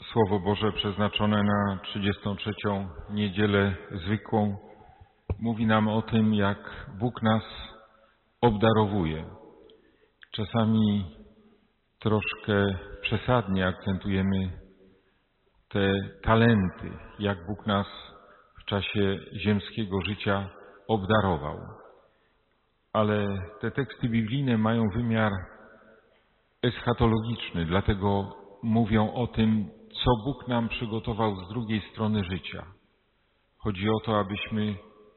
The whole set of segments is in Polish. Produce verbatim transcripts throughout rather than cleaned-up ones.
Słowo Boże przeznaczone na trzydziestą trzecią niedzielę zwykłą mówi nam o tym, jak Bóg nas obdarowuje. Czasami troszkę przesadnie akcentujemy te talenty, jak Bóg nas w czasie ziemskiego życia obdarował. Ale te teksty biblijne mają wymiar eschatologiczny, dlatego mówią o tym, co Bóg nam przygotował z drugiej strony życia. Chodzi o to, abyśmy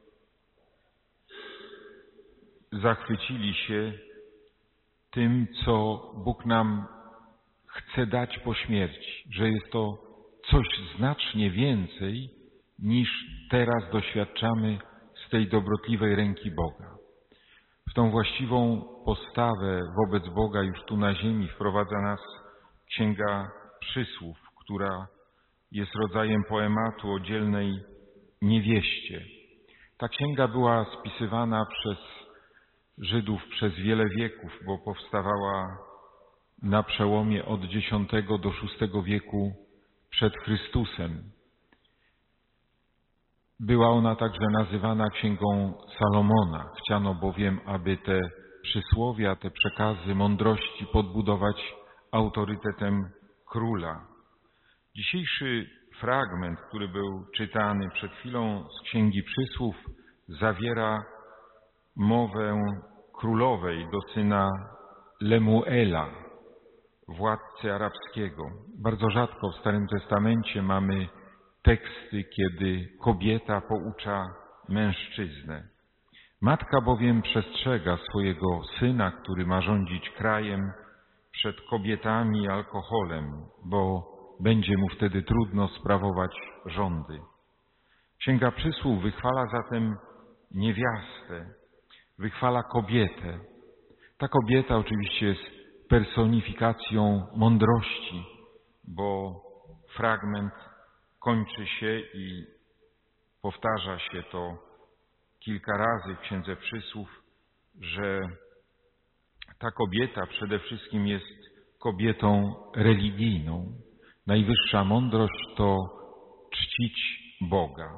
zachwycili się tym, co Bóg nam chce dać po śmierci, że jest to coś znacznie więcej, niż teraz doświadczamy z tej dobrotliwej ręki Boga. W tą właściwą postawę wobec Boga już tu na ziemi wprowadza nas Księga Przysłów, która jest rodzajem poematu o dzielnej niewieście. Ta księga była spisywana przez Żydów przez wiele wieków, bo powstawała na przełomie od dziesiątego do szóstego wieku przed Chrystusem. Była ona także nazywana Księgą Salomona. Chciano bowiem, aby te przysłowia, te przekazy mądrości podbudować autorytetem króla. Dzisiejszy fragment, który był czytany przed chwilą z Księgi Przysłów, zawiera mowę królowej do syna Lemuela, władcy arabskiego. Bardzo rzadko w Starym Testamencie mamy teksty, kiedy kobieta poucza mężczyznę. Matka bowiem przestrzega swojego syna, który ma rządzić krajem, przed kobietami i alkoholem, bo będzie mu wtedy trudno sprawować rządy. Księga Przysłów wychwala zatem niewiastę, wychwala kobietę. Ta kobieta oczywiście jest personifikacją mądrości, bo fragment kończy się i powtarza się to kilka razy w Księdze Przysłów, że ta kobieta przede wszystkim jest kobietą religijną. Najwyższa mądrość to czcić Boga.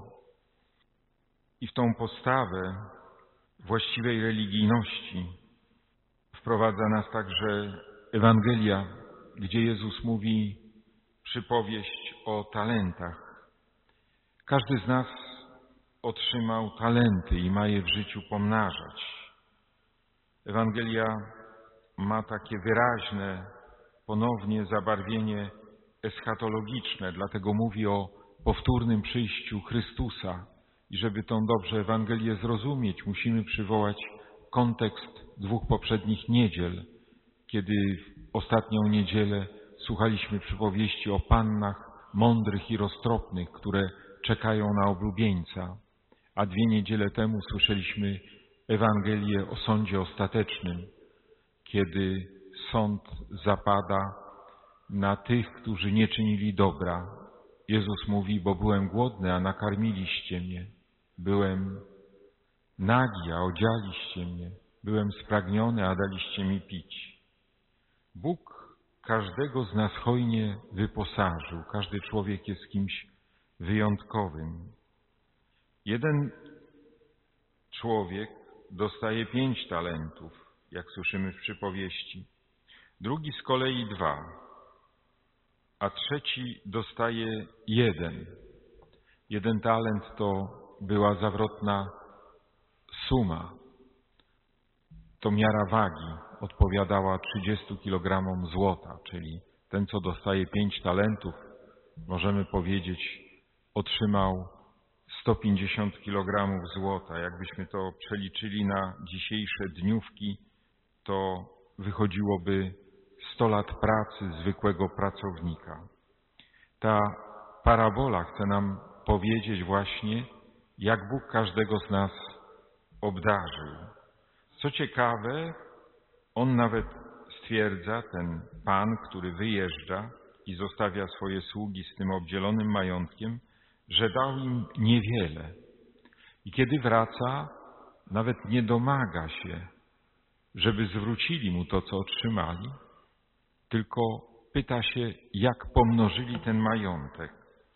I w tą postawę właściwej religijności wprowadza nas także Ewangelia, gdzie Jezus mówi przypowieść o talentach. Każdy z nas otrzymał talenty i ma je w życiu pomnażać. Ewangelia ma takie wyraźne, ponownie zabarwienie eschatologiczne, dlatego mówi o powtórnym przyjściu Chrystusa. I żeby tą dobrze Ewangelię zrozumieć, musimy przywołać kontekst dwóch poprzednich niedziel, kiedy w ostatnią niedzielę słuchaliśmy przypowieści o pannach mądrych i roztropnych, które czekają na oblubieńca, a dwie niedziele temu słyszeliśmy Ewangelię o sądzie ostatecznym, kiedy sąd zapada na tych, którzy nie czynili dobra. Jezus mówi, bo byłem głodny, a nakarmiliście mnie. Byłem nagi, a odzialiście mnie. Byłem spragniony, a daliście mi pić. Bóg każdego z nas hojnie wyposażył. Każdy człowiek jest kimś wyjątkowym. Jeden człowiek dostaje pięć talentów, jak słyszymy w przypowieści. Drugi z kolei dwa, a trzeci dostaje jeden. Jeden talent to była zawrotna suma. To miara wagi odpowiadała trzydziestu kilogramom złota, czyli ten, co dostaje pięć talentów, możemy powiedzieć, otrzymał sto pięćdziesiąt kilogramów złota. Jakbyśmy to przeliczyli na dzisiejsze dniówki, to wychodziłoby sto lat pracy zwykłego pracownika. Ta parabola chce nam powiedzieć właśnie, jak Bóg każdego z nas obdarzył. Co ciekawe, On nawet stwierdza, ten Pan, który wyjeżdża i zostawia swoje sługi z tym obdzielonym majątkiem, że dał im niewiele. I kiedy wraca, nawet nie domaga się, żeby zwrócili mu to, co otrzymali, tylko pyta się, jak pomnożyli ten majątek.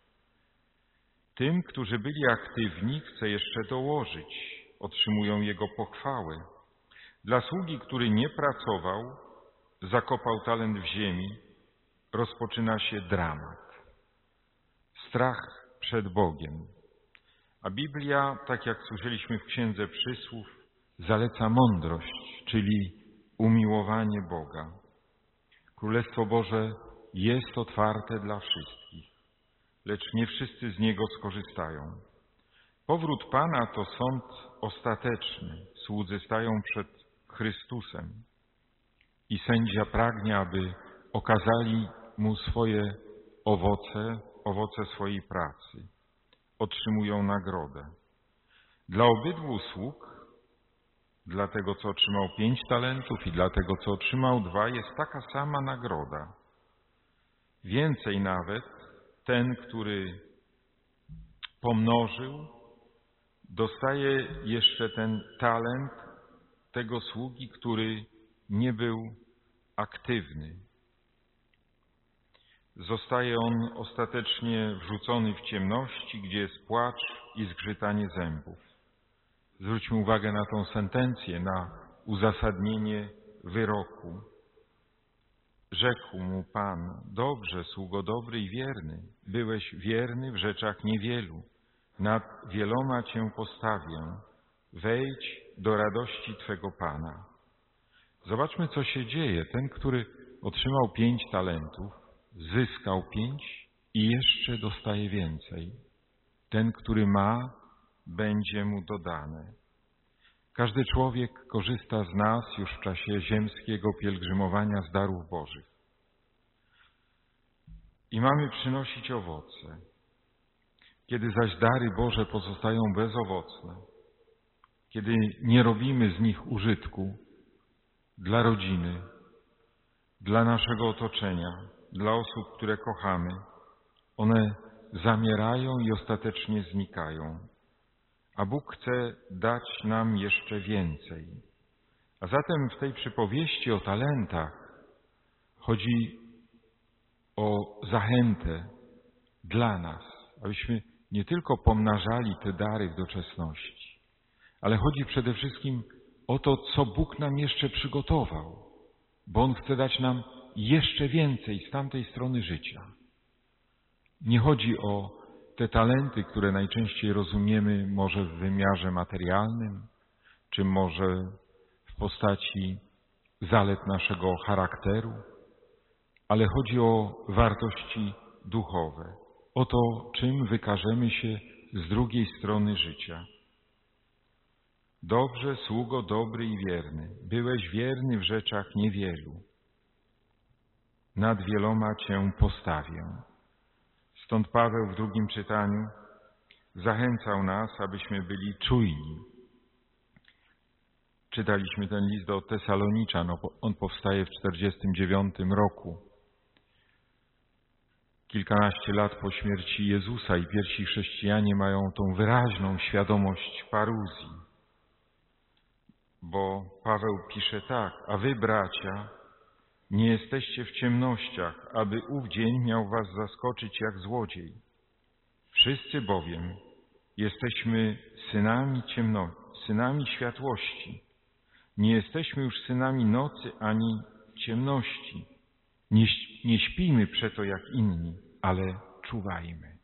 Tym, którzy byli aktywni, chce jeszcze dołożyć. Otrzymują jego pochwałę. Dla sługi, który nie pracował, zakopał talent w ziemi, rozpoczyna się dramat. Strach przed Bogiem. A Biblia, tak jak słyszeliśmy w Księdze Przysłów, zaleca mądrość, czyli umiłowanie Boga. Królestwo Boże jest otwarte dla wszystkich, lecz nie wszyscy z niego skorzystają. Powrót Pana to sąd ostateczny. Słudzy stają przed Chrystusem i sędzia pragnie, aby okazali Mu swoje owoce, owoce swojej pracy. Otrzymują nagrodę. Dla obydwu sług, dla tego, co otrzymał pięć talentów i dla tego, co otrzymał dwa, jest taka sama nagroda. Więcej nawet, ten, który pomnożył, dostaje jeszcze ten talent tego sługi, który nie był aktywny. Zostaje on ostatecznie wrzucony w ciemności, gdzie jest płacz i zgrzytanie zębów. Zwróćmy uwagę na tą sentencję, na uzasadnienie wyroku. Rzekł mu Pan: dobrze, sługo dobry i wierny, byłeś wierny w rzeczach niewielu, nad wieloma Cię postawię, wejdź do radości Twego Pana. Zobaczmy, co się dzieje. Ten, który otrzymał pięć talentów, zyskał pięć i jeszcze dostaje więcej. Ten, który ma, będzie mu dodane. Każdy człowiek korzysta z nas już w czasie ziemskiego pielgrzymowania z darów Bożych. I mamy przynosić owoce. Kiedy zaś dary Boże pozostają bezowocne, kiedy nie robimy z nich użytku dla rodziny, dla naszego otoczenia, dla osób, które kochamy, one zamierają i ostatecznie znikają. A Bóg chce dać nam jeszcze więcej. A zatem w tej przypowieści o talentach chodzi o zachętę dla nas, abyśmy nie tylko pomnażali te dary w doczesności, ale chodzi przede wszystkim o to, co Bóg nam jeszcze przygotował, bo On chce dać nam jeszcze więcej z tamtej strony życia. Nie chodzi o te talenty, które najczęściej rozumiemy może w wymiarze materialnym, czy może w postaci zalet naszego charakteru, ale chodzi o wartości duchowe, o to, czym wykażemy się z drugiej strony życia. Dobrze, sługo dobry i wierny, byłeś wierny w rzeczach niewielu. Nad wieloma Cię postawię. Stąd Paweł w drugim czytaniu zachęcał nas, abyśmy byli czujni. Czytaliśmy ten list do Tesaloniczan, on powstaje w czterdziestym dziewiątym roku. Kilkanaście lat po śmierci Jezusa i pierwsi chrześcijanie mają tą wyraźną świadomość paruzji. Bo Paweł pisze tak: a wy, bracia, nie jesteście w ciemnościach, aby ów dzień miał was zaskoczyć jak złodziej. Wszyscy bowiem jesteśmy synami ciemności, synami światłości. Nie jesteśmy już synami nocy ani ciemności. Nie, nie śpijmy przeto jak inni, ale czuwajmy.